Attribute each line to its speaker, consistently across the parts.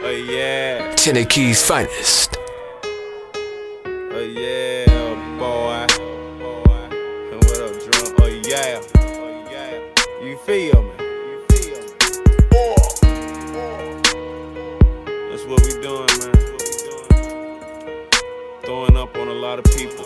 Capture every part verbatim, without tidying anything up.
Speaker 1: Oh yeah.
Speaker 2: Tennekee's finest.
Speaker 1: Oh yeah, boy. And what up, drum? Oh yeah. Oh yeah. You feel me? You feel me? That's what we doing, man. Throwing up on a lot of people.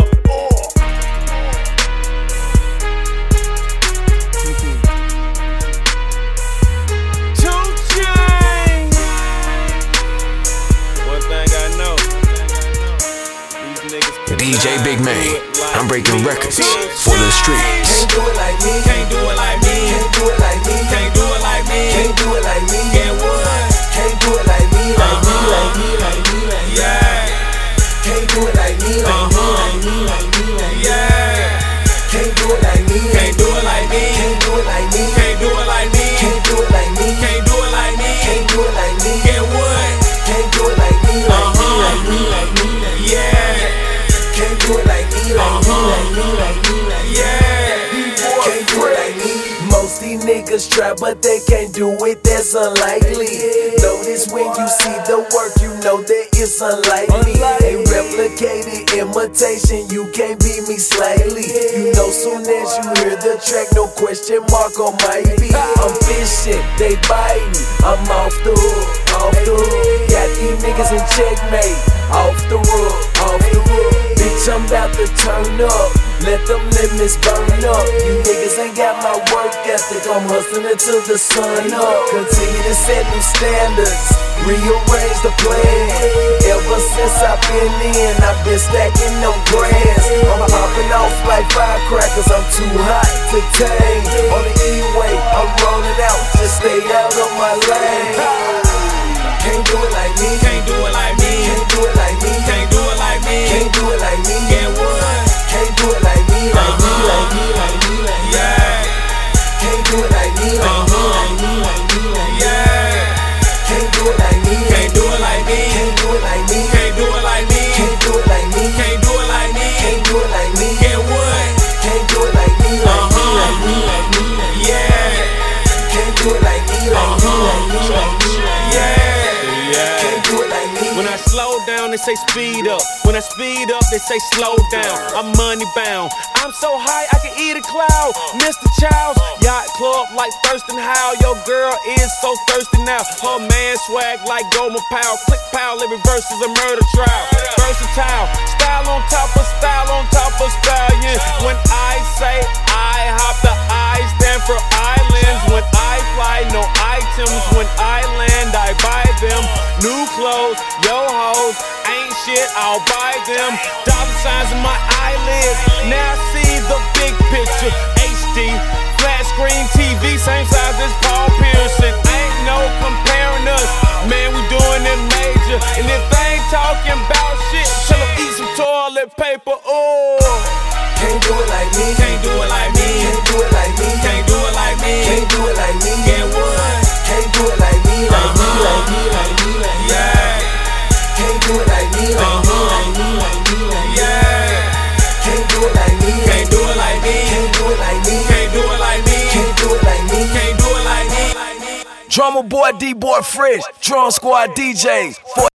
Speaker 2: D J Big May, I'm breaking records for the streets.
Speaker 3: Can't do it like me, can't do it like me, can't do it like me, can't do it like me, can't do it like me, can't what? Can't do it like me, like me, like me, like me, like me, yeah. Can't do it like me, like me, like me, like me, like me, yeah. Can't do it like me, can't do it like me, can't do it like me, can't do it like me, can't do it like me, can't do it like me, can't do it like me, can't what? Can't do it like me, like me, like me, like me, like me, yeah. Can't do it like me, like me, like me, like me, like me, yeah. Can't do it like me. Most these niggas try, but they can't do it, that's unlikely. Notice when you see the work, you know that it's unlikely. A replicated imitation, you can't beat me slightly. You know soon as you hear the track, no question mark on my beat. I'm fishing, they biting, I'm off the hook, off the hook. Got these niggas in checkmate, off the hook, off the hook. Bitch, I'm about to turn up, let them limits burn up. You niggas ain't got my work ethic, I'm hustling until the sun up. Continue to set new standards, rearrange the plan. Ever since I've been in, I've been stacking them brands. I'm popping off like firecrackers, I'm too hot to tame. On the E-way, I'm rolling out, just stay out of my lane. Can't do it like me, can't do it like me, can't do it like me, can't do it like me, can't do it like me, can't what? Can't do it like me, like me, like me, like me, like me, yeah. Can't do it like me, like me, like me, like me, like me, yeah. Can't do it like me, can't do it like me, can't do it like me, can't do it like me, can't do it like me, can't do it like me, can't do it like me, can't what? Can't do it like me, like me, like me, like me, like me, yeah. Can't do it like me, like me, like me, like me, yeah.
Speaker 1: When I slow down, they say speed up. When I speed up, they say slow down. I'm money bound. I'm so high, I can eat a cloud. Mister Childs, yacht club like Thurston Howe. Your girl is so thirsty now. Her man swag like Gomer Powell. Click Powell, every verse is a murder trial. Versatile, style on top of style on top of stallion. When I say I hop, the I stand for islands. When I fly, no items. When I land, I buy them. New clothes, yo hoes, ain't shit, I'll buy them. Dollar signs in my eyelids, now I see the big picture. H D, flat screen T V, same size as Paul Pierson. Ain't no comparing us, man, we doing it major. And if they ain't talking about shit, tell them eat some toilet paper, ooh.
Speaker 3: Can't do it like me,
Speaker 1: Can't do it like me,
Speaker 3: can't do it like me,
Speaker 1: can't do it like me,
Speaker 3: can't do it like me,
Speaker 1: can't what?
Speaker 3: Can't do it like me, like me, like me, like me, like me,
Speaker 1: Yeah,
Speaker 3: can't do it like me, like me, like me, like me, like me,
Speaker 1: yeah.
Speaker 3: can't do it like me,
Speaker 1: Can't do it like me,
Speaker 3: can't do it like me,
Speaker 1: can't do it like me,
Speaker 3: can't do it like me.
Speaker 1: can't do it like me.
Speaker 3: Drummer boy, D-boy fresh, drum squad D Js.